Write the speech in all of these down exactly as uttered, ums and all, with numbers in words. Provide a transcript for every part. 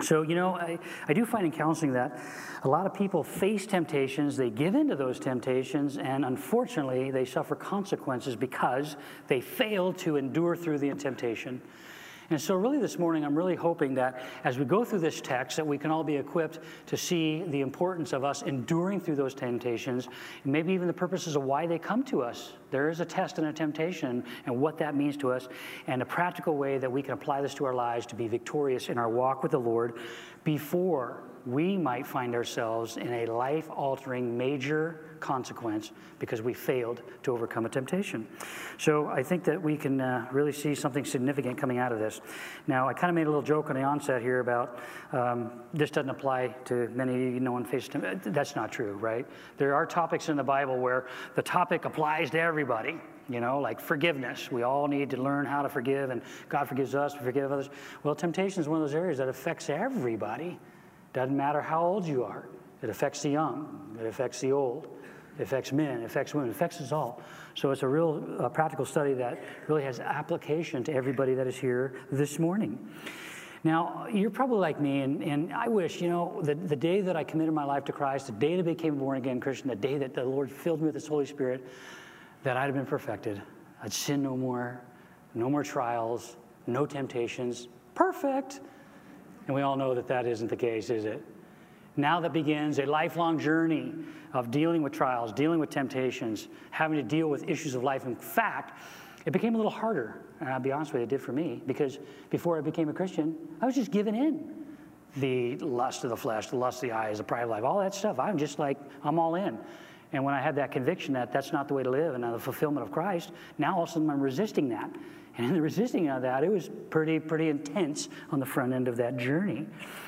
So, you know, I, I do find in counseling that a lot of people face temptations, they give into those temptations, and unfortunately, they suffer consequences because they fail to endure through the temptation. And so really this morning, I'm really hoping that as we go through this text, that we can all be equipped to see the importance of us enduring through those temptations, and maybe even the purposes of why they come to us. There is a test and a temptation, and what that means to us, and a practical way that we can apply this to our lives to be victorious in our walk with the Lord before we might find ourselves in a life-altering major consequence because we failed to overcome a temptation. So I think that we can uh, really see something significant coming out of this. Now, I kind of made a little joke on the onset here about um, this doesn't apply to many of you, no one faces temptation. That's not true, right? There are topics in the Bible where the topic applies to everybody. You know, like forgiveness. We all need to learn how to forgive, and God forgives us, we forgive others. Well, temptation is one of those areas that affects everybody. Doesn't matter how old you are. It affects the young. It affects the old. It affects men. It affects women. It affects us all. So it's a real uh, practical study that really has application to everybody that is here this morning. Now, you're probably like me, and, and I wish, you know, the, the day that I committed my life to Christ, the day that I became a born-again Christian, the day that the Lord filled me with His Holy Spirit, that I'd have been perfected. I'd sin no more, no more trials, no temptations. Perfect. And we all know that that isn't the case, is it? Now that begins a lifelong journey of dealing with trials, dealing with temptations, having to deal with issues of life. In fact, it became a little harder, and I'll be honest with you, it did for me, because before I became a Christian, I was just giving in. The lust of the flesh, the lust of the eyes, the pride of life, all that stuff. I'm just like, I'm all in. And when I had that conviction that that's not the way to live and the fulfillment of Christ, now all of a sudden I'm resisting that. And in the resisting of that, it was pretty, pretty intense on the front end of that journey.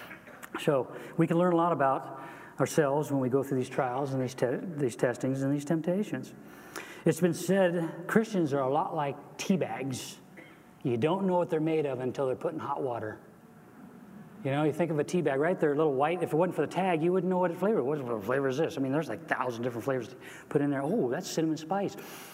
So we can learn a lot about ourselves when we go through these trials and these, te- these testings and these temptations. It's been said Christians are a lot like tea bags. You don't know what they're made of until they're put in hot water. You know, you think of a tea bag, right? They're a little white. If it wasn't for the tag, you wouldn't know what flavor. What flavor is this? I mean, there's like a thousand different flavors put in there. Oh, that's cinnamon spice.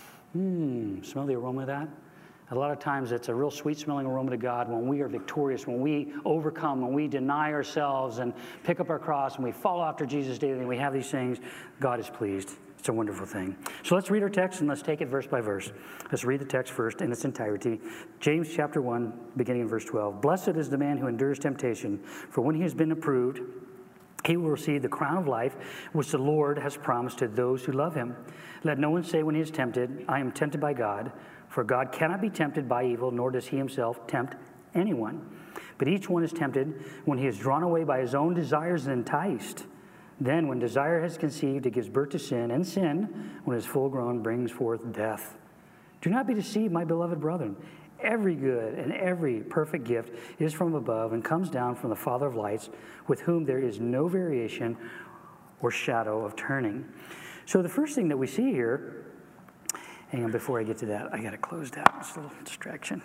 Mmm, smell the aroma of that? A lot of times it's a real sweet-smelling aroma to God when we are victorious, when we overcome, when we deny ourselves and pick up our cross and we follow after Jesus daily and we have these things. God is pleased. It's a wonderful thing. So let's read our text and let's take it verse by verse. Let's read the text first in its entirety. James chapter one, beginning in verse twelve. Blessed is the man who endures temptation, for when he has been approved, he will receive the crown of life which the Lord has promised to those who love him. Let no one say when he is tempted, I am tempted by God. For God cannot be tempted by evil, nor does he himself tempt anyone. But each one is tempted when he is drawn away by his own desires and enticed. Then when desire has conceived, it gives birth to sin, and sin, when it is full grown, brings forth death. Do not be deceived, my beloved brethren. Every good and every perfect gift is from above and comes down from the Father of lights, with whom there is no variation or shadow of turning. So the first thing that we see here, hang on, before I get to that, I got to close that. It's a little distraction.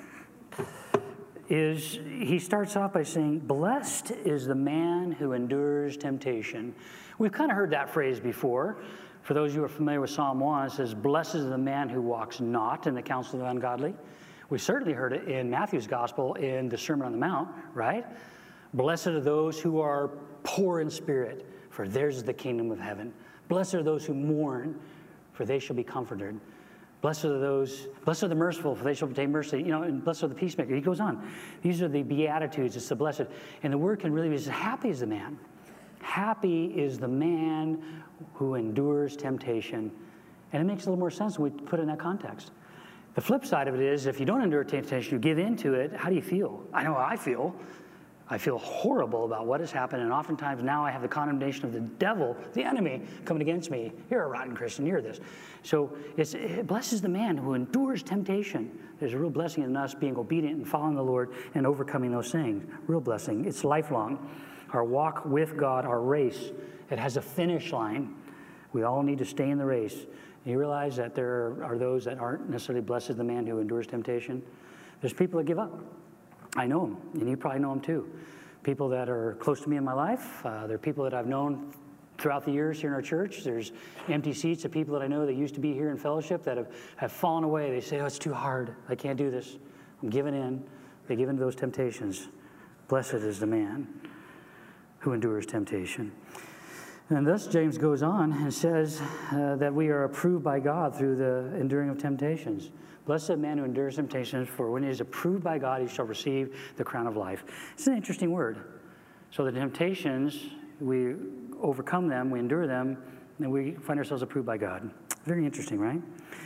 Is he starts off by saying, blessed is the man who endures temptation. We've kind of heard that phrase before. For those of you who are familiar with Psalm one, it says, blessed is the man who walks not in the counsel of the ungodly. We certainly heard it in Matthew's gospel in the Sermon on the Mount, right? Blessed are those who are poor in spirit, for theirs is the kingdom of heaven. Blessed are those who mourn, for they shall be comforted. Blessed are those, blessed are the merciful, for they shall obtain mercy. You know, and blessed are the peacemaker. He goes on. These are the beatitudes. It's the blessed. And the word can really be, happy is the man. Happy is the man who endures temptation. And it makes a little more sense when we put it in that context. The flip side of it is, if you don't endure temptation, you give into it, how do you feel? I know how I feel. I feel horrible about what has happened, and oftentimes now I have the condemnation of the devil, the enemy, coming against me. You're a rotten Christian, you're this. So it's, it blesses the man who endures temptation. There's a real blessing in us being obedient and following the Lord and overcoming those things. Real blessing. It's lifelong. Our walk with God, our race, it has a finish line. We all need to stay in the race. You realize that there are those that aren't necessarily blessed as the man who endures temptation? There's people that give up. I know them, and you probably know them too. People that are close to me in my life. Uh, there are people that I've known throughout the years here in our church. There's empty seats of people that I know that used to be here in fellowship that have, have fallen away. They say, oh, it's too hard. I can't do this. I'm giving in. They give in to those temptations. Blessed is the man. who endures temptation. And thus James goes on and says uh, that we are approved by God through the enduring of temptations. Blessed the man who endures temptations, for when he is approved by God, he shall receive the crown of life. It's an interesting word. So the temptations, we overcome them, we endure them, and we find ourselves approved by God. Very interesting, right?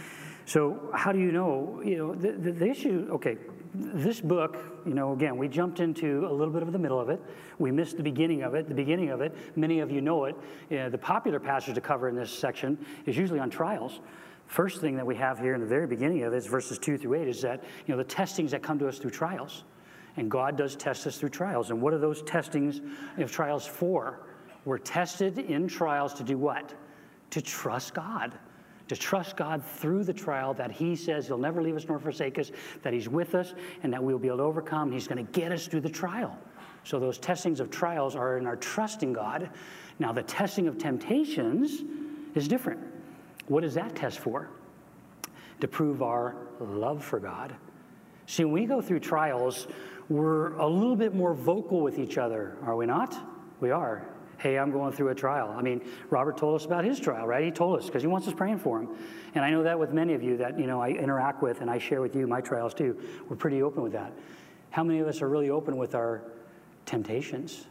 So how do you know, you know, the, the, the issue, okay, this book, you know, again, we jumped into a little bit of the middle of it. We missed the beginning of it. The beginning of it, many of you know it. Uh, the popular passage to cover in this section is usually on trials. First thing that we have here in the very beginning of it is verses two through eight is that, you know, the testings that come to us through trials. And God does test us through trials. And what are those testings of trials for? We're tested in trials to do what? To trust God. To trust God through the trial, that he says he'll never leave us nor forsake us, that he's with us, and that we'll be able to overcome. He's going to get us through the trial. So those testings of trials are in our trusting God. Now, the testing of temptations is different. What is that test for? To prove our love for God. See, when we go through trials, we're a little bit more vocal with each other, are we not? We are. Hey, I'm going through a trial. I mean, Robert told us about his trial, right? He told us because he wants us praying for him. And I know that with many of you that, you know, I interact with and I share with you my trials too. We're pretty open with that. How many of us are really open with our temptations?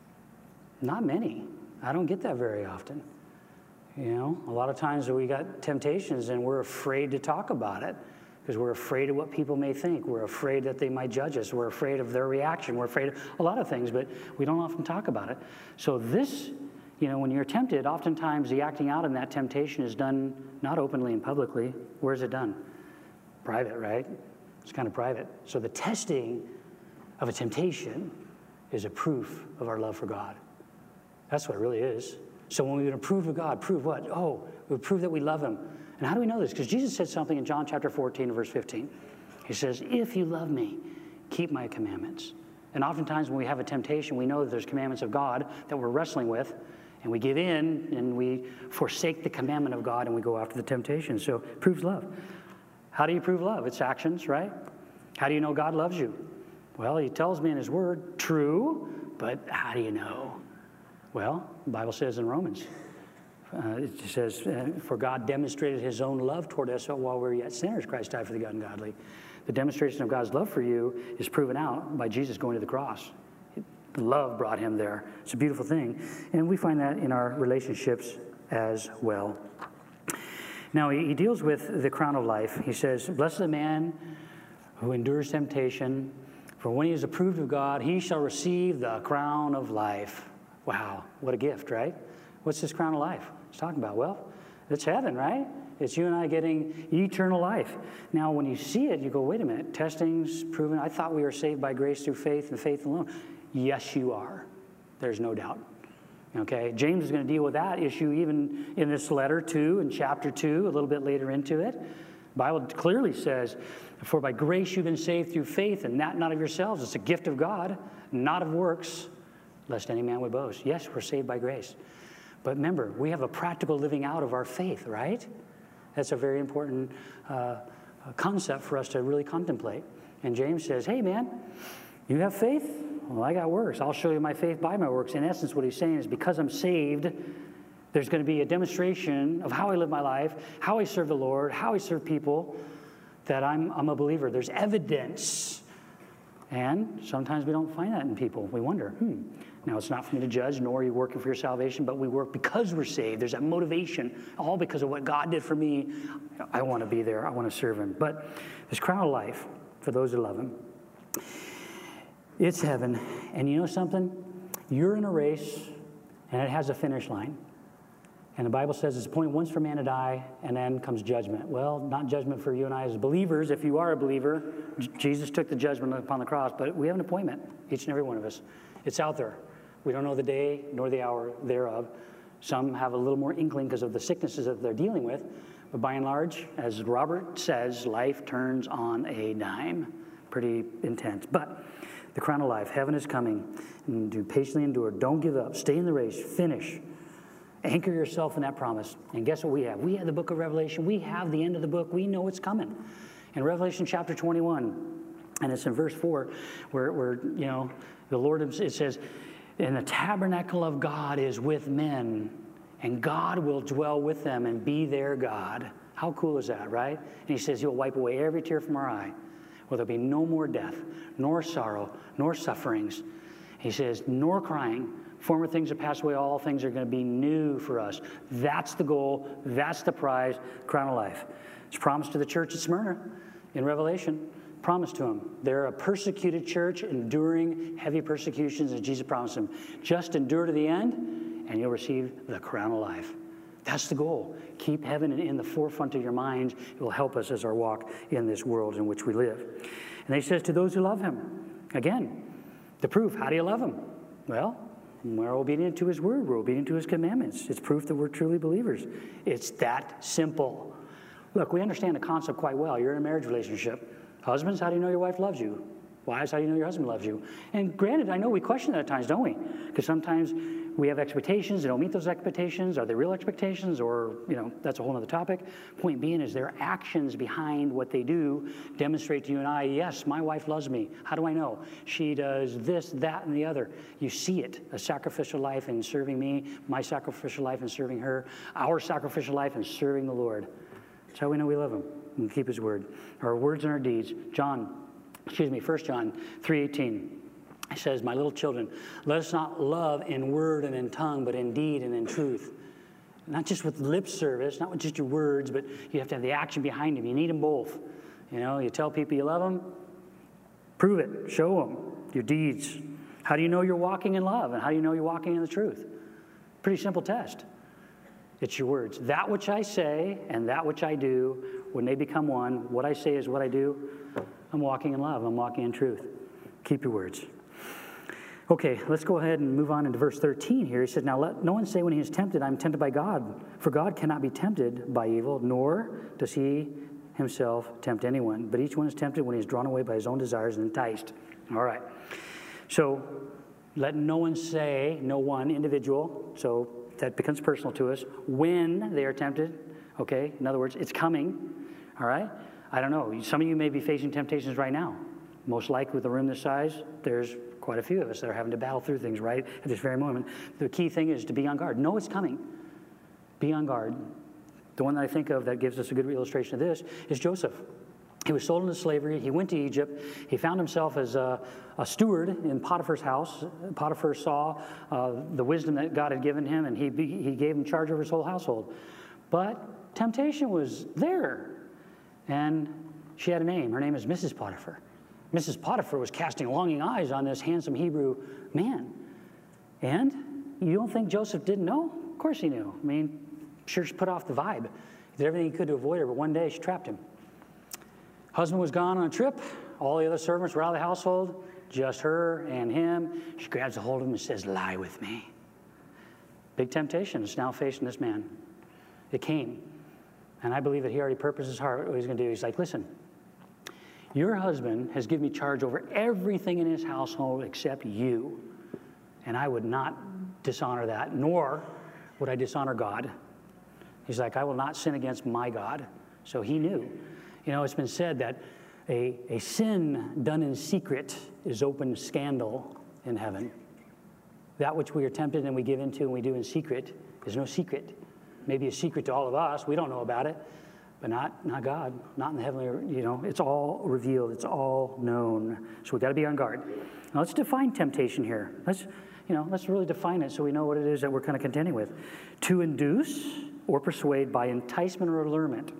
Not many. I don't get that very often. You know, a lot of times we got temptations and we're afraid to talk about it because we're afraid of what people may think. We're afraid that they might judge us. We're afraid of their reaction. We're afraid of a lot of things, but we don't often talk about it. So this, you know, when you're tempted, oftentimes the acting out in that temptation is done not openly and publicly. Where's it done? Private, right? It's kind of private. So the testing of a temptation is a proof of our love for God. That's what it really is. So when we would prove of God, prove what? Oh, we would prove that we love him. And how do we know this? Because Jesus said something in John chapter fourteen, verse fifteen. He says, if you love me, keep my commandments. And oftentimes when we have a temptation, we know that there's commandments of God that we're wrestling with, and we give in and we forsake the commandment of God and we go after the temptation. So it proves love. How do you prove love? It's actions, right? How do you know God loves you? Well, he tells me in his word, true, but how do you know? Well, the Bible says in Romans, uh, it says, uh, for God demonstrated his own love toward us while we were yet sinners. Christ died for the ungodly. The demonstration of God's love for you is proven out by Jesus going to the cross. Love brought him there. It's a beautiful thing. And we find that in our relationships as well. Now, he, he deals with the crown of life. He says, blessed the man who endures temptation, for when he is approved of God, he shall receive the crown of life. Wow, what a gift, right? What's this crown of life it's talking about? Well, it's heaven, right? It's you and I getting eternal life. Now, when you see it, you go, wait a minute, testing's proven. I thought we were saved by grace through faith and faith alone. Yes, you are. There's no doubt. Okay, James is going to deal with that issue even in this letter too, in chapter two, a little bit later into it. The Bible clearly says, for by grace you've been saved through faith, and that not of yourselves. It's a gift of God, not of works, lest any man would boast. Yes, we're saved by grace. But remember, we have a practical living out of our faith, right? That's a very important uh, concept for us to really contemplate. And James says, hey, man, you have faith? Well, I got works. I'll show you my faith by my works. In essence, what he's saying is because I'm saved, there's going to be a demonstration of how I live my life, how I serve the Lord, how I serve people, that I'm, I'm a believer. There's evidence. And sometimes we don't find that in people. We wonder, hmm. Now, it's not for me to judge, nor are you working for your salvation, but we work because we're saved. There's that motivation, all because of what God did for me. I want to be there. I want to serve him. But this crown of life, for those who love him, it's heaven. And you know something? You're in a race, and it has a finish line. And the Bible says it's appointed once for man to die, and then comes judgment. Well, not judgment for you and I as believers. If you are a believer, J- Jesus took the judgment upon the cross, but we have an appointment, each and every one of us. It's out there. We don't know the day nor the hour thereof. Some have a little more inkling because of the sicknesses that they're dealing with. But by and large, as Robert says, life turns on a dime. Pretty intense. But the crown of life, heaven is coming. And do patiently endure. Don't give up. Stay in the race. Finish. Anchor yourself in that promise. And guess what we have? We have the book of Revelation. We have the end of the book. We know it's coming. In Revelation chapter twenty-one, and it's in verse four, where, where you know, the Lord, it says, And the tabernacle of God is with men, and God will dwell with them and be their God. How cool is that, right? And he says he'll wipe away every tear from our eye. Well, there'll be no more death, nor sorrow, nor sufferings. He says, nor crying. Former things have passed away. All things are going to be new for us. That's the goal. That's the prize, crown of life. It's promised to the church at Smyrna in Revelation. Promised to them. They're a persecuted church, enduring heavy persecutions, as Jesus promised them. Just endure to the end, and you'll receive the crown of life. That's the goal. Keep heaven in the forefront of your minds. It will help us as our walk in this world in which we live. And he says to those who love him, again, the proof, how do you love him? Well, we're obedient to his word. We're obedient to his commandments. It's proof that we're truly believers. It's that simple. Look, we understand the concept quite well. You're in a marriage relationship. Husbands, how do you know your wife loves you? Wives, how do you know your husband loves you? And granted, I know we question that at times, don't we? Because sometimes we have expectations. They don't meet those expectations. Are they real expectations? Or, you know, that's a whole other topic. Point being is their actions behind what they do demonstrate to you and I, yes, my wife loves me. How do I know? She does this, that, and the other. You see it. A sacrificial life in serving me, my sacrificial life in serving her, our sacrificial life in serving the Lord. That's how we know we love him and keep his word. Our words and our deeds. John, excuse me, First John three eighteen. It says, my little children, let us not love in word and in tongue, but in deed and in truth. Not just with lip service, not with just your words, but you have to have the action behind them. You need them both. You know, you tell people you love them, prove it, show them your deeds. How do you know you're walking in love? And how do you know you're walking in the truth? Pretty simple test. It's your words. That which I say and that which I do, when they become one, what I say is what I do. I'm walking in love. I'm walking in truth. Keep your words. Okay, let's go ahead and move on into verse thirteen here. He said, now let no one say when he is tempted, I'm tempted by God. For God cannot be tempted by evil, nor does he himself tempt anyone. But each one is tempted when he is drawn away by his own desires and enticed. All right. So let no one say, no one individual, so that becomes personal to us, when they are tempted. Okay, in other words, it's coming. All right. I don't know. Some of you may be facing temptations right now. Most likely with a room this size, there's quite a few of us that are having to battle through things right at this very moment. The key thing is to be on guard. Know it's coming. Be on guard. The one that I think of that gives us a good illustration of this is Joseph. He was sold into slavery. He went to Egypt. He found himself as a, a steward in Potiphar's house. Potiphar saw uh, the wisdom that God had given him, and he, he gave him charge over his whole household. But temptation was there. And she had a name. Her name is Missus Potiphar. Missus Potiphar was casting longing eyes on this handsome Hebrew man. And you don't think Joseph didn't know? Of course he knew. I mean, sure she put off the vibe. He did everything he could to avoid her, but one day she trapped him. Husband was gone on a trip. All the other servants were out of the household. Just her and him. She grabs a hold of him and says, lie with me. Big temptation is now facing this man. It came. And I believe that he already purposed his heart what he's going to do. He's like, listen, your husband has given me charge over everything in his household except you. And I would not dishonor that, nor would I dishonor God. He's like, I will not sin against my God. So he knew. You know, it's been said that a, a sin done in secret is open scandal in heaven. That which we are tempted and we give into and we do in secret is no secret. Maybe a secret to all of us. We don't know about it. But not, not God, not in the heavenly, you know, it's all revealed, it's all known. So we've got to be on guard. Now let's define temptation here. Let's, you know, let's really define it so we know what it is that we're kind of contending with. To induce or persuade by enticement or allurement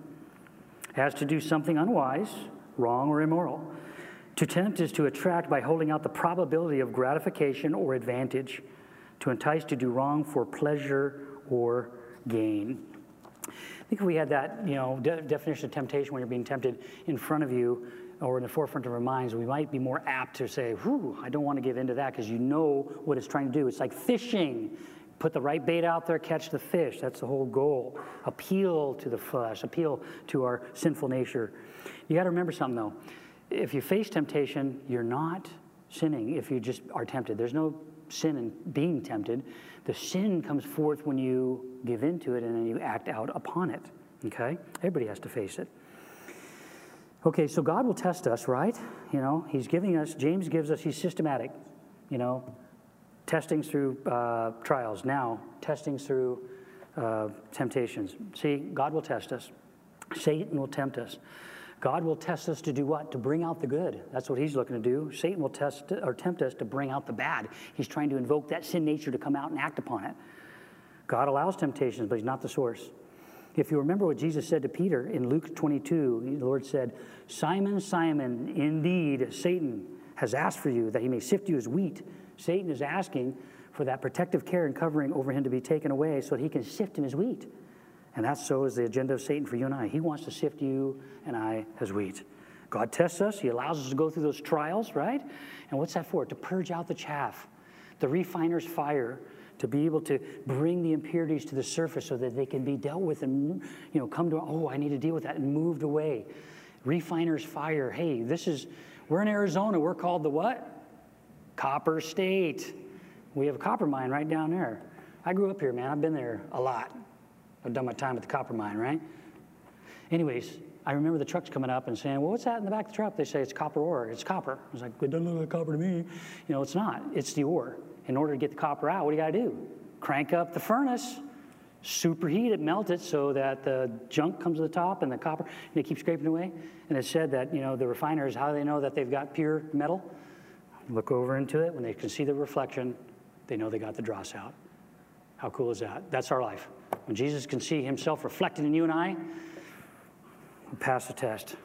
as to do something unwise, wrong, or immoral. To tempt is to attract by holding out the probability of gratification or advantage. To entice to do wrong for pleasure or gain. I think if we had that, you know, de- definition of temptation when you're being tempted in front of you or in the forefront of our minds, we might be more apt to say, whew, I don't want to give in to that because you know what it's trying to do. It's like fishing. Put the right bait out there, catch the fish. That's the whole goal. Appeal to the flesh, appeal to our sinful nature. You got to remember something, though. If you face temptation, you're not sinning if you just are tempted. There's no sin in being tempted. The sin comes forth when you give into it and then you act out upon it, okay? Everybody has to face it. Okay, so God will test us, right? You know, he's giving us, James gives us, he's systematic, you know. testings through uh, trials. Now, testings through uh, temptations. See, God will test us. Satan will tempt us. God will test us to do what? To bring out the good. That's what he's looking to do. Satan will test or tempt us to bring out the bad. He's trying to invoke that sin nature to come out and act upon it. God allows temptations, but he's not the source. If you remember what Jesus said to Peter in Luke twenty-two, the Lord said, Simon, Simon, indeed Satan has asked for you that he may sift you as wheat. Satan is asking for that protective care and covering over him to be taken away so that he can sift him as wheat. And that's so is the agenda of Satan for you and I. He wants to sift you and I as wheat. God tests us. He allows us to go through those trials, right? And what's that for? To purge out the chaff, the refiner's fire, to be able to bring the impurities to the surface so that they can be dealt with and, you know, come to, oh, I need to deal with that, and moved away. Refiner's fire. Hey, this is, we're in Arizona. We're called the what? Copper State. We have a copper mine right down there. I grew up here, man. I've been there a lot. I've done my time at the copper mine, right? Anyways, I remember the trucks coming up and saying, well, what's that in the back of the truck? They say it's copper ore. It's copper. I was like, it doesn't look like copper to me. You know, it's not. It's the ore. In order to get the copper out, what do you got to do? Crank up the furnace, superheat it, melt it so that the junk comes to the top and the copper, and they keep scraping away. And it said that, you know, the refiners, how do they know that they've got pure metal? Look over into it. When they can see the reflection, they know they got the dross out. How cool is that? That's our life. When Jesus can see himself reflected in you and I, we'll pass the test.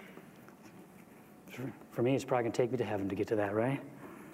For me, it's probably going to take me to heaven to get to that, right?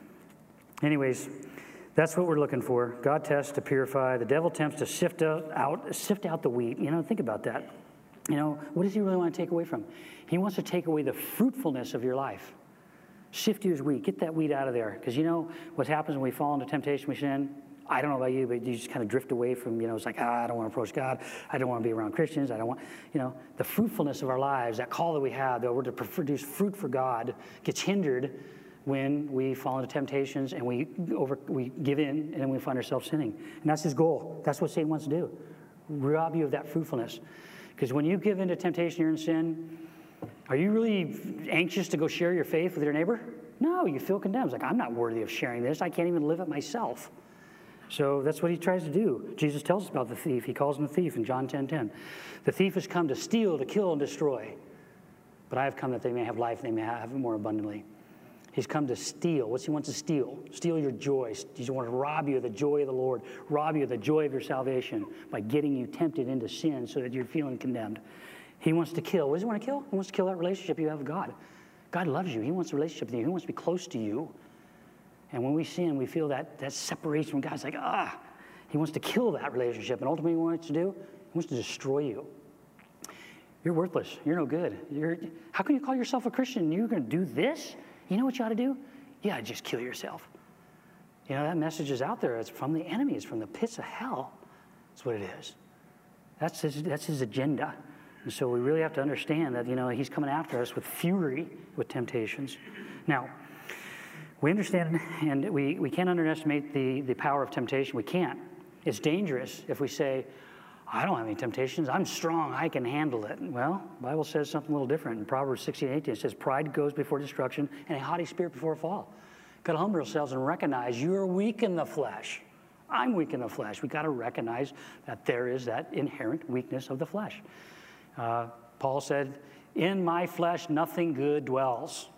Anyways, that's what we're looking for. God tests to purify. The devil tempts to sift out, sift out the wheat. You know, think about that. You know, what does he really want to take away from? He wants to take away the fruitfulness of your life. Sift you as wheat. Get that wheat out of there. Because you know what happens when we fall into temptation, we sin? I don't know about you, but you just kind of drift away from, you know, it's like, ah, I don't want to approach God. I don't want to be around Christians. I don't want, you know, the fruitfulness of our lives, that call that we have, that we're to produce fruit for God, gets hindered when we fall into temptations and we over we give in and then we find ourselves sinning. And that's his goal. That's what Satan wants to do, rob you of that fruitfulness. Because when you give into temptation, you're in sin, are you really anxious to go share your faith with your neighbor? No, you feel condemned. It's like, I'm not worthy of sharing this. I can't even live it myself. So that's what he tries to do. Jesus tells us about the thief. He calls him a thief in John ten ten. The thief has come to steal, to kill, and destroy. But I have come that they may have life, and they may have it more abundantly. He's come to steal. What's he wants to steal? Steal your joy. He wants to rob you of the joy of the Lord, rob you of the joy of your salvation by getting you tempted into sin so that you're feeling condemned. He wants to kill. What does he want to kill? He wants to kill that relationship you have with God. God loves you. He wants a relationship with you. He wants to be close to you. And when we sin, we feel that, that separation from God. It's like, ah, he wants to kill that relationship. And ultimately, what he wants to do? He wants to destroy you. You're worthless. You're no good. You're, how can you call yourself a Christian and you're going to do this? You know what you ought to do? You ought to just kill yourself. You know, that message is out there. It's from the enemy. It's from the pits of hell. That's what it is. That's his, that's his agenda. And so we really have to understand that, you know, he's coming after us with fury, with temptations. Now, we understand, and we, we can't underestimate the, the power of temptation. We can't. It's dangerous if we say, I don't have any temptations. I'm strong. I can handle it. Well, the Bible says something a little different. In Proverbs sixteen eighteen, it says, pride goes before destruction, and a haughty spirit before a fall. Got to humble ourselves and recognize you are weak in the flesh. I'm weak in the flesh. We've got to recognize that there is that inherent weakness of the flesh. Uh, Paul said, in my flesh nothing good dwells.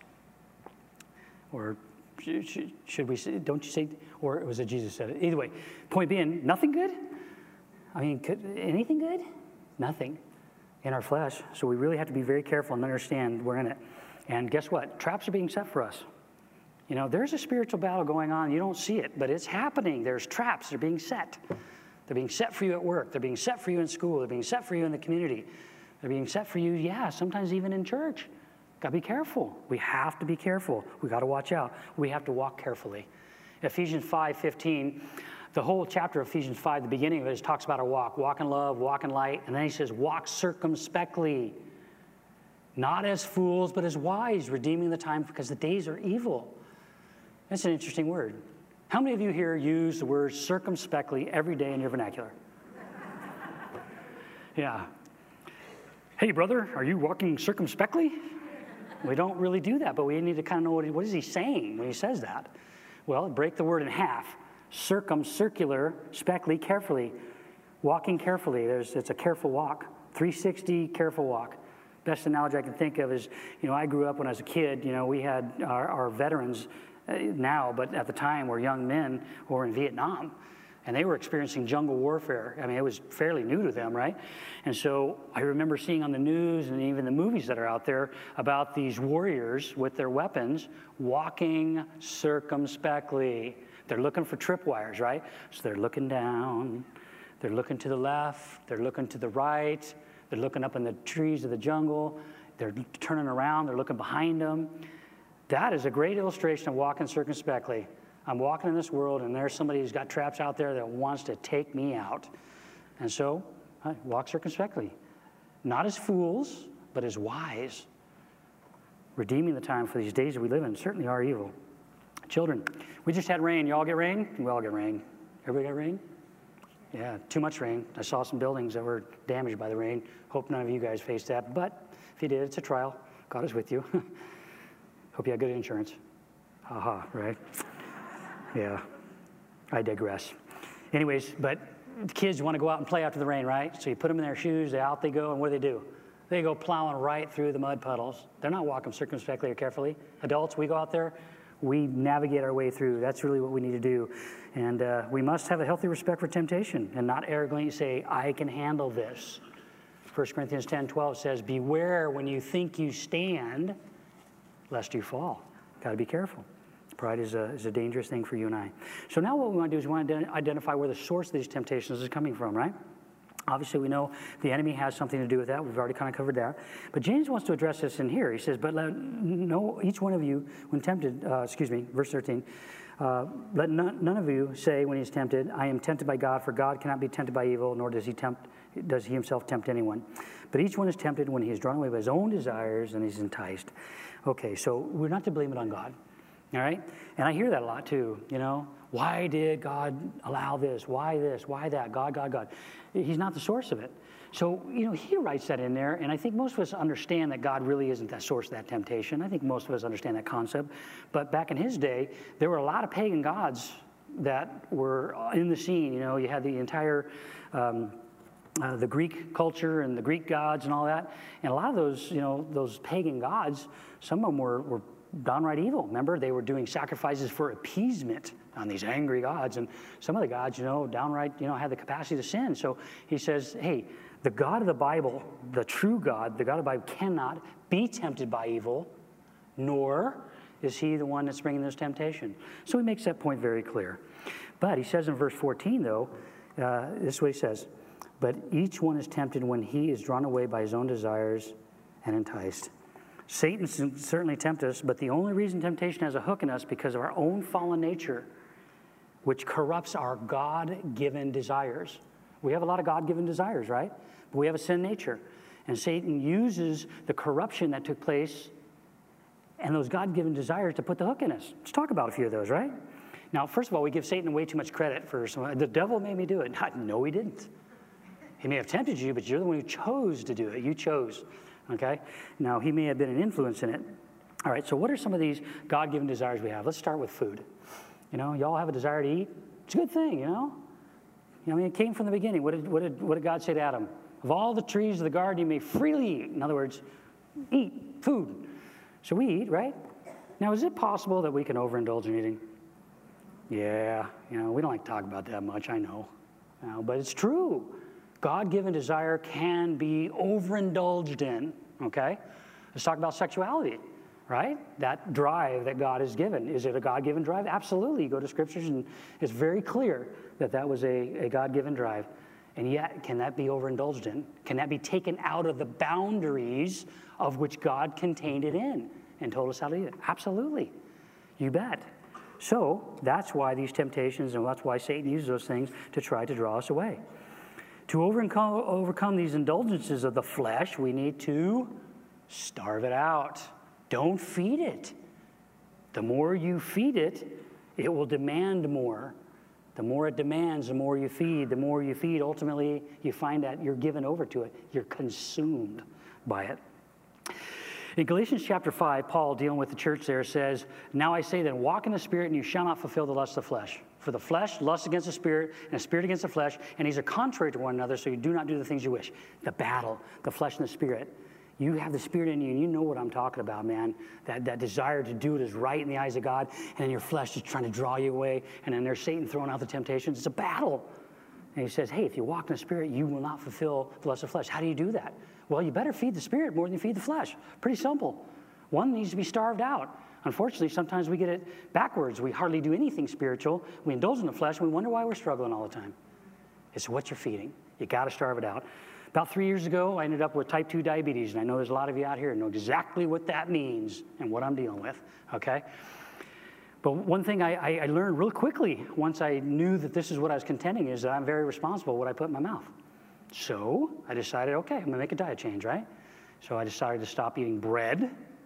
Or should, should we say, don't you say, or was it Jesus said it? Either way, point being, nothing good? I mean, could, anything good? Nothing in our flesh. So we really have to be very careful and understand we're in it. And guess what? Traps are being set for us. You know, there's a spiritual battle going on. You don't see it, but it's happening. There's traps. They're being set. They're being set for you at work. They're being set for you in school. They're being set for you in the community. They're being set for you, yeah, sometimes even in church. Got to be careful. We have to be careful. We got to watch out. We have to walk carefully. Ephesians five fifteen, the whole chapter of Ephesians five, the beginning of it, talks about our walk. Walk in love, walk in light. And then he says, walk circumspectly. Not as fools, but as wise, redeeming the time because the days are evil. That's an interesting word. How many of you here use the word circumspectly every day in your vernacular? Yeah. Hey, brother, are you walking circumspectly? We don't really do that, but we need to kind of know what, he, what is he saying when he says that. Well, break the word in half. circumcircular, speckly, carefully. Walking carefully. There's, it's a careful walk. three sixty, careful walk. Best analogy I can think of is, you know, I grew up when I was a kid. You know, we had our, our veterans uh, now, but at the time were young men who were in Vietnam. And they were experiencing jungle warfare. I mean, it was fairly new to them, right? And so I remember seeing on the news and even the movies that are out there about these warriors with their weapons walking circumspectly. They're looking for tripwires, right? So they're looking down, they're looking to the left, they're looking to the right, they're looking up in the trees of the jungle, they're turning around, they're looking behind them. That is a great illustration of walking circumspectly. I'm walking in this world, and there's somebody who's got traps out there that wants to take me out. And so I walk circumspectly. Not as fools, but as wise. Redeeming the time, for these days that we live in certainly are evil. Children, we just had rain. You all get rain? We all get rain. Everybody got rain? Yeah, too much rain. I saw some buildings that were damaged by the rain. Hope none of you guys faced that. But if you did, it's a trial. God is with you. Hope you had good insurance. Ha-ha, right? Yeah, I digress. Anyways, but the kids want to go out and play after the rain, right? So you put them in their shoes, they out they go, and what do they do? They go plowing right through the mud puddles. They're not walking circumspectly or carefully. Adults, we go out there, we navigate our way through. That's really what we need to do. And uh, we must have a healthy respect for temptation and not arrogantly say, I can handle this. First Corinthians ten twelve says, beware when you think you stand, lest you fall. Got to be careful. Pride is a, is a dangerous thing for you and I. So now what we want to do is we want to identify where the source of these temptations is coming from, right? Obviously, we know the enemy has something to do with that. We've already kind of covered that. But James wants to address this in here. He says, but let no, each one of you, when tempted, uh, excuse me, verse thirteen, uh, let none, none of you say when he's tempted, I am tempted by God, for God cannot be tempted by evil, nor does he tempt, does he himself tempt anyone. But each one is tempted when he is drawn away by his own desires and he's enticed. Okay, so we're not to blame it on God. All right? And I hear that a lot too, you know. Why did God allow this? Why this? Why that? God, God, God. He's not the source of it. So, you know, he writes that in there, and I think most of us understand that God really isn't the source of that temptation. I think most of us understand that concept. But back in his day, there were a lot of pagan gods that were in the scene. You know, you had the entire... Um, Uh, the Greek culture and the Greek gods and all that. And a lot of those, you know, those pagan gods, some of them were, were downright evil. Remember, they were doing sacrifices for appeasement on these angry gods. And some of the gods, you know, downright, you know, had the capacity to sin. So he says, hey, the God of the Bible, the true God, the God of the Bible cannot be tempted by evil, nor is he the one that's bringing this temptation. So he makes that point very clear. But he says in verse fourteen, though, uh, this is what he says, but each one is tempted when he is drawn away by his own desires and enticed. Satan certainly tempts us, but the only reason temptation has a hook in us because of our own fallen nature, which corrupts our God-given desires. We have a lot of God-given desires, right? But we have a sin nature. And Satan uses the corruption that took place and those God-given desires to put the hook in us. Let's talk about a few of those, right? Now, first of all, we give Satan way too much credit for some, the devil made me do it. No, he didn't. He may have tempted you, but you're the one who chose to do it. You chose, okay? Now, he may have been an influence in it. All right, so what are some of these God-given desires we have? Let's start with food. You know, y'all have a desire to eat? It's a good thing, you know? You know, I mean, it came from the beginning. What did, what did, what did God say to Adam? Of all the trees of the garden, you may freely eat. In other words, eat food. So we eat, right? Now, is it possible that we can overindulge in eating? Yeah, you know, we don't like to talk about that much, I know. No, but it's true. God-given desire can be overindulged in, okay? Let's talk about sexuality, right? That drive that God has given. Is it a God-given drive? Absolutely. You go to scriptures and it's very clear that that was a, a God-given drive. And yet, can that be overindulged in? Can that be taken out of the boundaries of which God contained it in and told us how to do it? Absolutely. You bet. So that's why these temptations, and that's why Satan uses those things to try to draw us away. To overcome, overcome these indulgences of the flesh, we need to starve it out. Don't feed it. The more you feed it, it will demand more. The more it demands, the more you feed. The more you feed, ultimately, you find that you're given over to it. You're consumed by it. In Galatians chapter five, Paul, dealing with the church there, says, now I say then, walk in the Spirit, and you shall not fulfill the lust of the flesh. For the flesh lusts against the Spirit, and the Spirit against the flesh, and these are contrary to one another, so you do not do the things you wish. The battle, the flesh and the Spirit. You have the Spirit in you, and you know what I'm talking about, man. That, that desire to do what is right in the eyes of God, and then your flesh is trying to draw you away, and then there's Satan throwing out the temptations. It's a battle. And he says, hey, if you walk in the Spirit, you will not fulfill the lust of the flesh. How do you do that? Well, you better feed the Spirit more than you feed the flesh. Pretty simple. One needs to be starved out. Unfortunately, sometimes we get it backwards. We hardly do anything spiritual. We indulge in the flesh, and we wonder why we're struggling all the time. It's what you're feeding. You got to starve it out. About three years ago, I ended up with type two diabetes, and I know there's a lot of you out here who know exactly what that means and what I'm dealing with, okay? But one thing I, I, I learned real quickly once I knew that this is what I was contending is that I'm very responsible for what I put in my mouth. So I decided, okay, I'm going to make a diet change, right? So I decided to stop eating bread.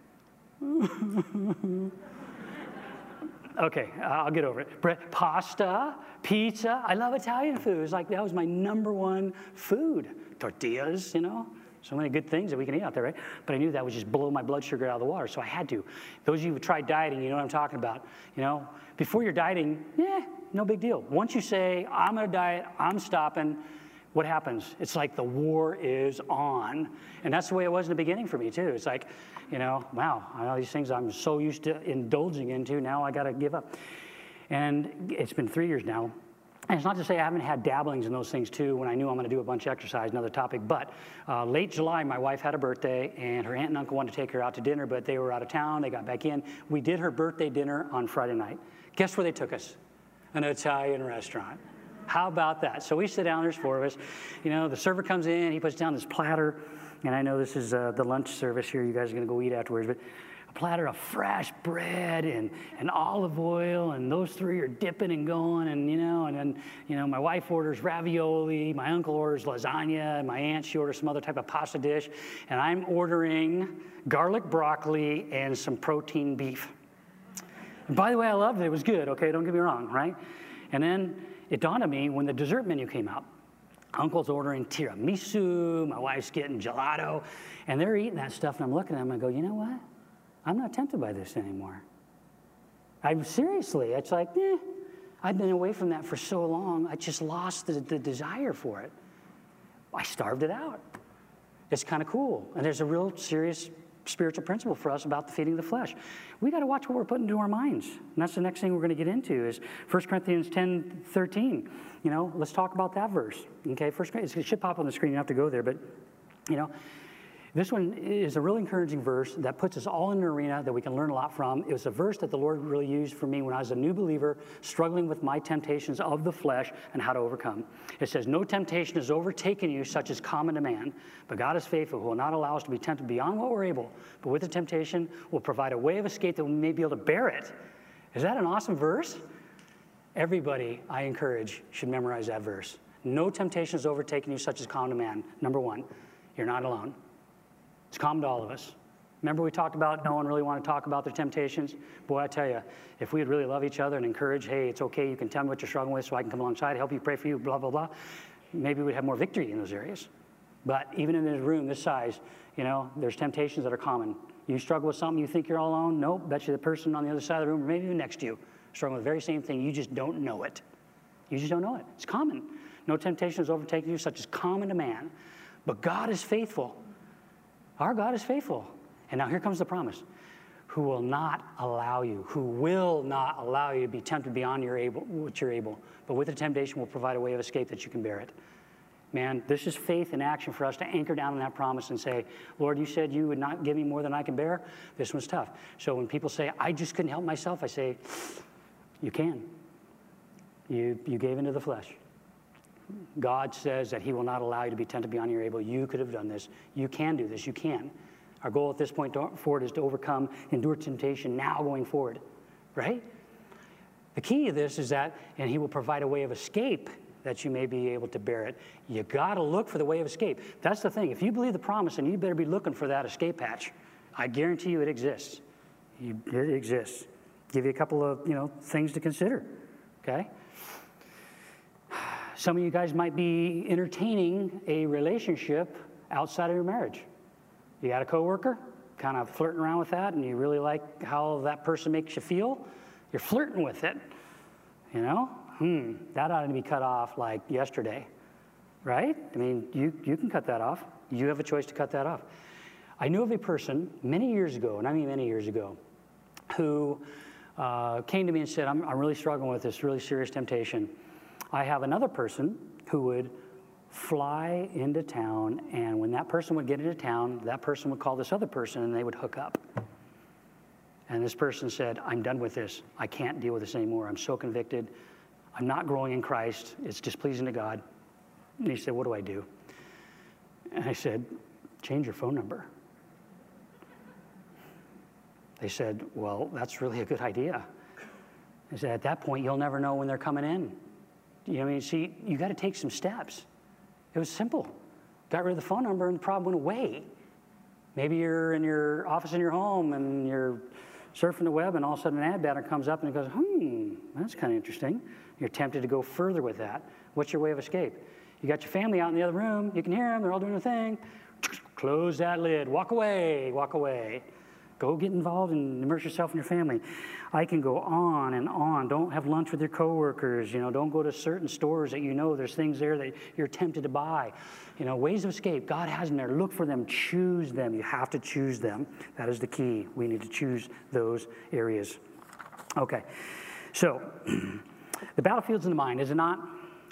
Okay, I'll get over it. Bread, pasta, pizza. I love Italian food. It's like that was my number one food. Tortillas, you know. So many good things that we can eat out there, right? But I knew that would just blow my blood sugar out of the water, so I had to. Those of you who tried dieting, you know what I'm talking about. You know, before you're dieting, yeah, no big deal. Once you say, I'm going to diet, I'm stopping, what happens? It's like the war is on. And that's the way it was in the beginning for me, too. It's like, you know, wow, all these things I'm so used to indulging into, now I got to give up. And it's been three years now. And it's not to say I haven't had dabblings in those things, too, when I knew I'm going to do a bunch of exercise, another topic. But uh, late July, my wife had a birthday, and her aunt and uncle wanted to take her out to dinner, but they were out of town. They got back in. We did her birthday dinner on Friday night. Guess where they took us? An Italian restaurant. How about that? So we sit down, there's four of us. You know, the server comes in, he puts down this platter, and I know this is uh, the lunch service here. You guys are going to go eat afterwards, but a platter of fresh bread and, and olive oil, and those three are dipping and going, and, you know, and then, you know, my wife orders ravioli, my uncle orders lasagna, and my aunt, she orders some other type of pasta dish, and I'm ordering garlic broccoli and some protein beef. And by the way, I loved it. It was good, okay? Don't get me wrong, right? And then it dawned on me when the dessert menu came out. Uncle's ordering tiramisu, my wife's getting gelato, and they're eating that stuff, and I'm looking at them and I go, you know what? I'm not tempted by this anymore. I'm seriously, it's like, eh, I've been away from that for so long, I just lost the, the desire for it. I starved it out. It's kind of cool, and there's a real serious spiritual principle for us about the feeding of the flesh. We got to watch what we're putting into our minds. And that's the next thing we're going to get into is First Corinthians ten thirteen. You know, let's talk about that verse. Okay, First Corinthians, it should pop on the screen. You don't have to go there, but, you know, this one is a really encouraging verse that puts us all in an arena that we can learn a lot from. It was a verse that the Lord really used for me when I was a new believer, struggling with my temptations of the flesh and how to overcome. It says, no temptation has overtaken you such as common to man, but God is faithful, who will not allow us to be tempted beyond what we're able, but with the temptation will provide a way of escape that we may be able to bear it. Is that an awesome verse? Everybody, I encourage, should memorize that verse. No temptation has overtaken you such as common to man. Number one, you're not alone. It's common to all of us. Remember we talked about no one really want to talk about their temptations? Boy, I tell you, if we would really love each other and encourage, hey, it's okay, you can tell me what you're struggling with so I can come alongside, help you, pray for you, blah, blah, blah, maybe we'd have more victory in those areas. But even in a room this size, you know, there's temptations that are common. You struggle with something, you think you're all alone? Nope, bet you the person on the other side of the room, or maybe even next to you, struggling with the very same thing, you just don't know it. You just don't know it. It's common. No temptation has overtaken you such as common to man. But God is faithful. Our God is faithful. And now here comes the promise. Who will not allow you, who will not allow you to be tempted beyond your able, what you're able, but with the temptation will provide a way of escape that you can bear it. Man, this is faith in action for us to anchor down on that promise and say, Lord, you said you would not give me more than I can bear. This one's tough. So when people say, I just couldn't help myself, I say, you can. You, you gave into the flesh. God says that he will not allow you to be tempted beyond your able. You could have done this. You can do this. You can. Our goal at this point forward is to overcome, endure temptation now going forward, right? The key to this is that, and he will provide a way of escape that you may be able to bear it. You got to look for the way of escape. That's the thing. If you believe the promise, then you better be looking for that escape hatch. I guarantee you it exists. You, it exists. Give you a couple of, you know, things to consider, okay? Some of you guys might be entertaining a relationship outside of your marriage. You got a coworker? kind of flirting around with that and you really like how that person makes you feel, you're flirting with it, you know? Hmm, that ought to be cut off like yesterday, right? I mean, you, you can cut that off. You have a choice to cut that off. I knew of a person many years ago, and I mean many years ago, who uh, came to me and said, I'm, I'm really struggling with this really serious temptation. I have another person who would fly into town, and when that person would get into town, that person would call this other person, and they would hook up. And this person said, I'm done with this. I can't deal with this anymore. I'm so convicted. I'm not growing in Christ. It's displeasing to God. And he said, what do I do? And I said, change your phone number. They said, well, that's really a good idea. I said, at that point, you'll never know when they're coming in. You know what I mean? See, you got to take some steps. It was simple. Got rid of the phone number and the problem went away. Maybe you're in your office in your home and you're surfing the web and all of a sudden an ad banner comes up and it goes, hmm, that's kind of interesting. You're tempted to go further with that. What's your way of escape? You got your family out in the other room. You can hear them. They're all doing their thing. Close that lid. Walk away. Walk away. Go get involved and immerse yourself in your family. I can go on and on. Don't have lunch with your coworkers. You know, don't go to certain stores that you know there's things there that you're tempted to buy. You know, ways of escape. God has them there. Look for them. Choose them. You have to choose them. That is the key. We need to choose those areas. Okay. So, the battlefield's in the mind, is it not?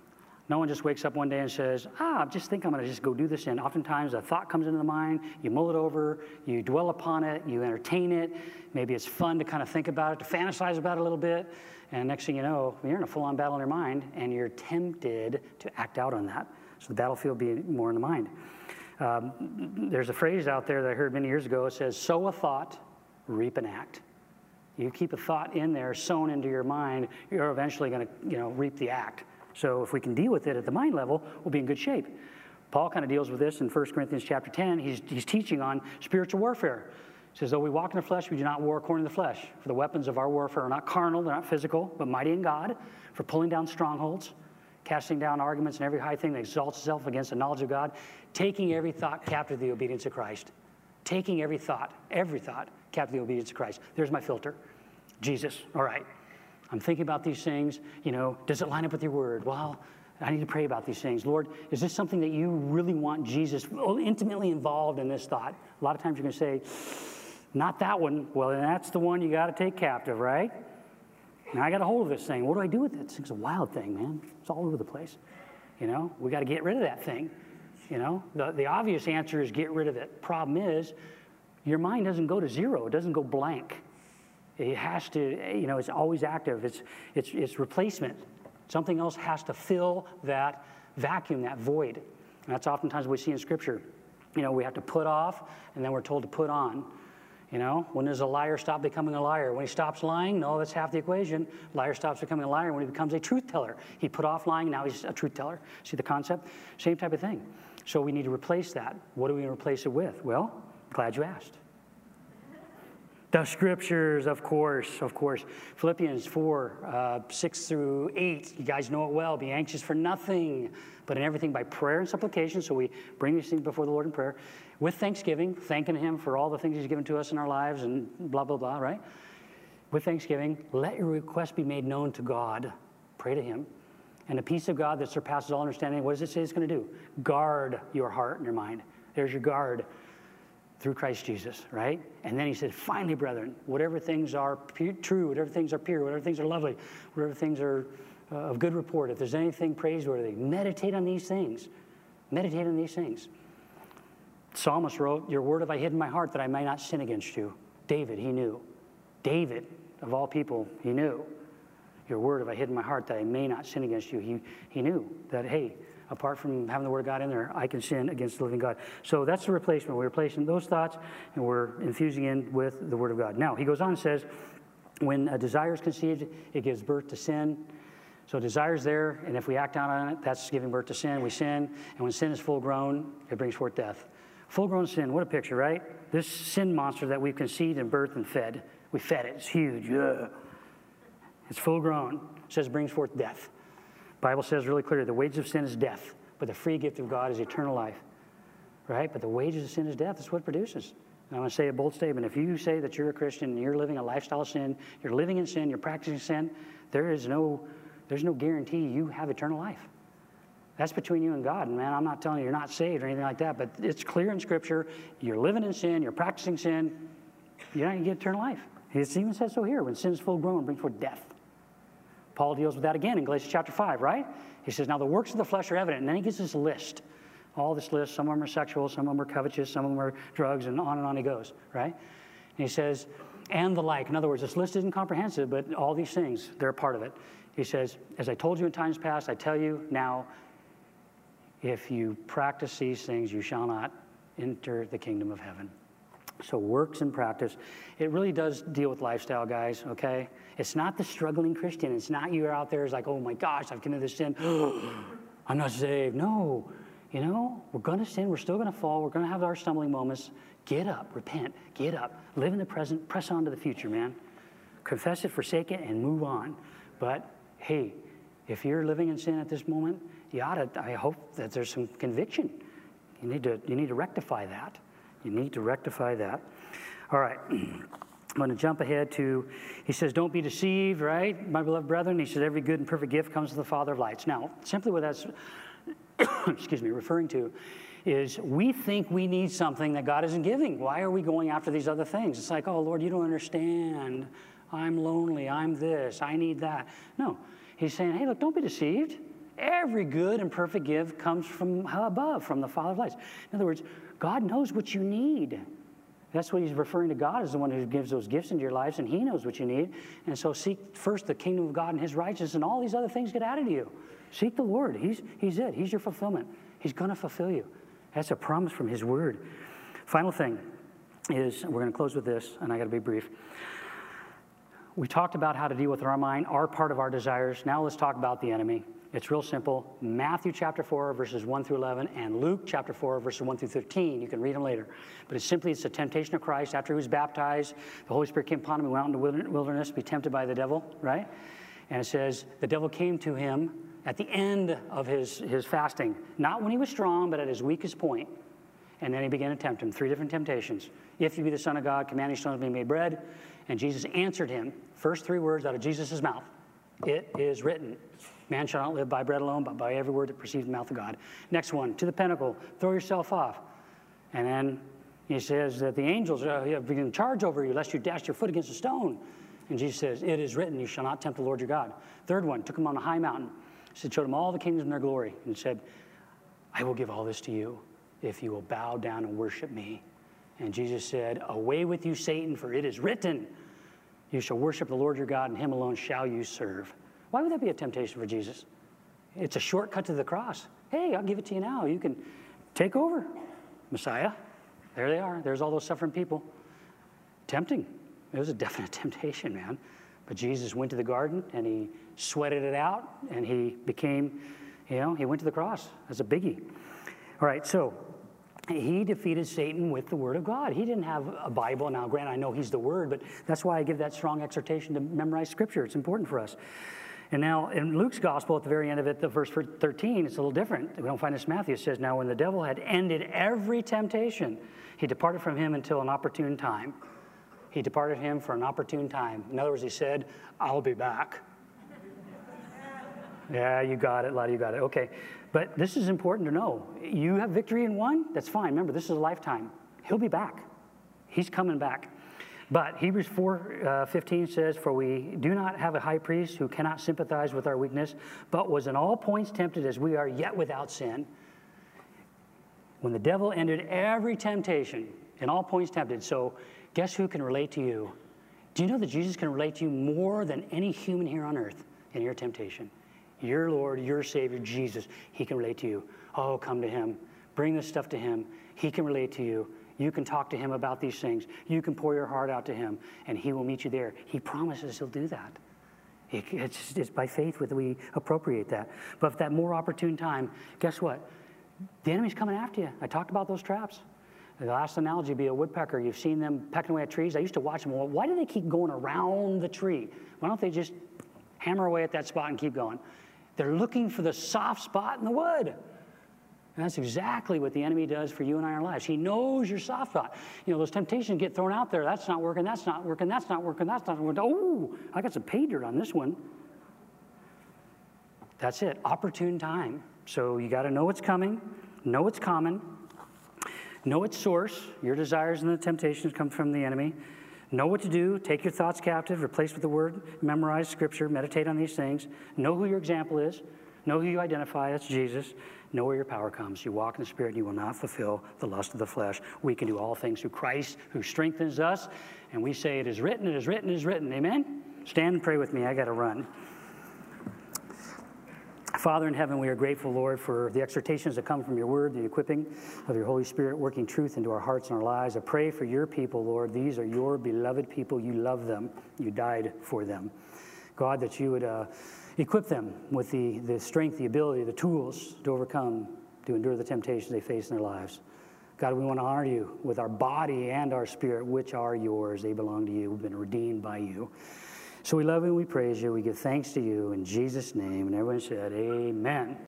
No one just wakes up one day and says, ah, I just think I'm going to just go do this. And oftentimes a thought comes into the mind, you mull it over, you dwell upon it, you entertain it. Maybe it's fun to kind of think about it, to fantasize about it a little bit. And next thing you know, you're in a full-on battle in your mind, and you're tempted to act out on that. So the battlefield be more in the mind. Um, there's a phrase out there that I heard many years ago. It says, sow a thought, reap an act. You keep a thought in there, sown into your mind, you're eventually going to, you know, reap the act. So if we can deal with it at the mind level, we'll be in good shape. Paul kind of deals with this in First Corinthians chapter ten. He's, he's teaching on spiritual warfare. He says, though we walk in the flesh, we do not war according to the flesh. For the weapons of our warfare are not carnal, they're not physical, but mighty in God, for pulling down strongholds, casting down arguments and every high thing that exalts itself against the knowledge of God, taking every thought captive to the obedience of Christ. Taking every thought, every thought captive to the obedience of Christ. There's my filter. Jesus, all right. I'm thinking about these things, you know, does it line up with your word? Well, I need to pray about these things. Lord, is this something that you really want Jesus intimately involved in this thought? A lot of times you're going to say, not that one. Well, then that's the one you got to take captive, right? Now I got a hold of this thing. What do I do with it? It's a wild thing, man. It's all over the place. You know, we got to get rid of that thing. You know, the, the obvious answer is get rid of it. Problem is, your mind doesn't go to zero. It doesn't go blank. It has to, you know, it's always active. It's, it's, it's replacement. Something else has to fill that vacuum, that void. And that's oftentimes what we see in Scripture. You know, we have to put off, and then we're told to put on. You know, when does a liar stop becoming a liar? When he stops lying? No, that's half the equation. Liar stops becoming a liar when he becomes a truth teller. He put off lying, now he's a truth teller. See the concept? Same type of thing. So we need to replace that. What are we going to replace it with? Well, glad you asked. The Scriptures, of course, of course. Philippians four, uh, six through eight, you guys know it well. Be anxious for nothing, but in everything by prayer and supplication. So we bring these things before the Lord in prayer. With thanksgiving, thanking Him for all the things He's given to us in our lives and blah, blah, blah, right? With thanksgiving, let your request be made known to God. Pray to Him. And the peace of God that surpasses all understanding, what does it say it's going to do? Guard your heart and your mind. There's your guard. Through Christ Jesus, right? And then he said, finally, brethren, whatever things are pure, true, whatever things are pure, whatever things are lovely, whatever things are uh, of good report, if there's anything praiseworthy, meditate on these things. Meditate on these things. Psalmist wrote, your word have I hid in my heart that I may not sin against you. David, he knew. David, of all people, he knew. Your word have I hid in my heart that I may not sin against you. He, he knew that, hey, apart from having the Word of God in there, I can sin against the living God. So that's the replacement. We're replacing those thoughts, and we're infusing in with the Word of God. Now, he goes on and says, when a desire is conceived, it gives birth to sin. So desire's there, and if we act out on it, that's giving birth to sin. We sin, and when sin is full grown, it brings forth death. Full-grown sin, what a picture, right? This sin monster that we've conceived and birthed and fed, we fed it. It's huge. Ugh. It's full-grown. It says it brings forth death. Bible says really clearly, the wages of sin is death, but the free gift of God is eternal life, right? But the wages of sin is death. That's what it produces. I'm going to say a bold statement. If you say that you're a Christian and you're living a lifestyle of sin, you're living in sin, you're practicing sin, there is no, there's no guarantee you have eternal life. That's between you and God. And man, I'm not telling you you're not saved or anything like that, but it's clear in Scripture. You're living in sin, you're practicing sin, you're not going to get eternal life. It even says so here, when sin is full grown, brings forth death. Paul deals with that again in Galatians chapter five, right? He says, now the works of the flesh are evident. And then he gives this list. All this list, some of them are sexual, some of them are covetous, some of them are drugs, and on and on he goes, right? And he says, and the like. In other words, this list isn't comprehensive, but all these things, they're a part of it. He says, as I told you in times past, I tell you now, if you practice these things, you shall not enter the kingdom of heaven. So works and practice. It really does deal with lifestyle, guys, okay? It's not the struggling Christian. It's not you out there is like, oh my gosh, I've committed this sin. I'm not saved. No. You know, we're going to sin. We're still going to fall. We're going to have our stumbling moments. Get up. Repent. Get up. Live in the present. Press on to the future, man. Confess it, forsake it, and move on. But, hey, if you're living in sin at this moment, you ought to, I hope that there's some conviction. You need to, you need to rectify that. You need to rectify that. All right. I'm going to jump ahead to, he says, don't be deceived, right, my beloved brethren? He says, every good and perfect gift comes from the Father of lights. Now, simply what that's, excuse me, referring to is we think we need something that God isn't giving. Why are we going after these other things? It's like, oh, Lord, you don't understand. I'm lonely. I'm this. I need that. No. He's saying, hey, look, don't be deceived. Every good and perfect gift comes from above, from the Father of lights. In other words, God knows what you need. That's what he's referring to. God as the one who gives those gifts into your lives, and he knows what you need. And so seek first the kingdom of God and his righteousness, and all these other things get added to you. Seek the Lord. He's, he's it. He's your fulfillment. He's going to fulfill you. That's a promise from his word. Final thing is, we're going to close with this, and I got to be brief. We talked about how to deal with our mind, our part of our desires. Now let's talk about the enemy. It's real simple. Matthew chapter four, verses one through eleven, and Luke chapter four, verses one through fifteen. You can read them later. But it's simply, it's the temptation of Christ. After he was baptized, the Holy Spirit came upon him. He went out in the wilderness to be tempted by the devil, right? And it says, the devil came to him at the end of his, his fasting. Not when he was strong, but at his weakest point. And then he began to tempt him. Three different temptations. If you be the Son of God, command these stones to be made bread. And Jesus answered him. First three words out of Jesus' mouth. It is written. Man shall not live by bread alone, but by every word that proceeds from the mouth of God. Next one, to the pinnacle, throw yourself off. And then he says that the angels uh, have been in charge over you, lest you dash your foot against a stone. And Jesus says, it is written, you shall not tempt the Lord your God. Third one, took him on a high mountain. He said, showed him all the kingdoms and their glory. And said, I will give all this to you if you will bow down and worship me. And Jesus said, away with you, Satan, for it is written, you shall worship the Lord your God, and him alone shall you serve. Why would that be a temptation for Jesus? It's a shortcut to the cross. Hey, I'll give it to you now. You can take over, Messiah. There they are. There's all those suffering people. Tempting. It was a definite temptation, man. But Jesus went to the garden, and he sweated it out, and he became, you know, he went to the cross. That's a biggie. All right, so he defeated Satan with the word of God. He didn't have a Bible. Now, granted, I know he's the word, but that's why I give that strong exhortation to memorize Scripture. It's important for us. And now, in Luke's gospel, at the very end of it, the verse thirteen, it's a little different. We don't find this in Matthew. It says, now when the devil had ended every temptation, he departed from him until an opportune time. He departed him for an opportune time. In other words, he said, I'll be back. Yeah, you got it, Lottie, you got it. Okay. But this is important to know. You have victory in one, that's fine. Remember, this is a lifetime. He'll be back. He's coming back. But Hebrews four fifteen says, for we do not have a high priest who cannot sympathize with our weakness, but was in all points tempted as we are, yet without sin. When the devil ended every temptation, in all points tempted, so guess who can relate to you? Do you know that Jesus can relate to you more than any human here on earth in your temptation? Your Lord, your Savior, Jesus, he can relate to you. Oh, come to him. Bring this stuff to him. He can relate to you. You can talk to him about these things. You can pour your heart out to him, and he will meet you there. He promises he'll do that. It's, it's by faith that we appropriate that. But at that more opportune time, guess what? The enemy's coming after you. I talked about those traps. The last analogy would be a woodpecker. You've seen them pecking away at trees. I used to watch them. Well, why do they keep going around the tree? Why don't they just hammer away at that spot and keep going? They're looking for the soft spot in the wood. And that's exactly what the enemy does for you and I in our lives. He knows your soft spot. You know, those temptations get thrown out there. That's not working, that's not working, that's not working, that's not working. Oh, I got some pay dirt on this one. That's it, opportune time. So you got to know what's coming, know what's common, know its source. Your desires and the temptations come from the enemy. Know what to do. Take your thoughts captive, replace with the word, memorize scripture, meditate on these things. Know who your example is. Know who you identify. That's Jesus. Know where your power comes. You walk in the Spirit, and you will not fulfill the lust of the flesh. We can do all things through Christ who strengthens us. And we say, it is written, it is written, it is written. Amen? Stand and pray with me. I got to run. Father in heaven, we are grateful, Lord, for the exhortations that come from your word, the equipping of your Holy Spirit working truth into our hearts and our lives. I pray for your people, Lord. These are your beloved people. You love them. You died for them. God, that you would uh, equip them with the, the strength, the ability, the tools to overcome, to endure the temptations they face in their lives. God, we want to honor you with our body and our spirit, which are yours. They belong to you. We've been redeemed by you. So we love you and we praise you. We give thanks to you in Jesus' name. And everyone said, amen.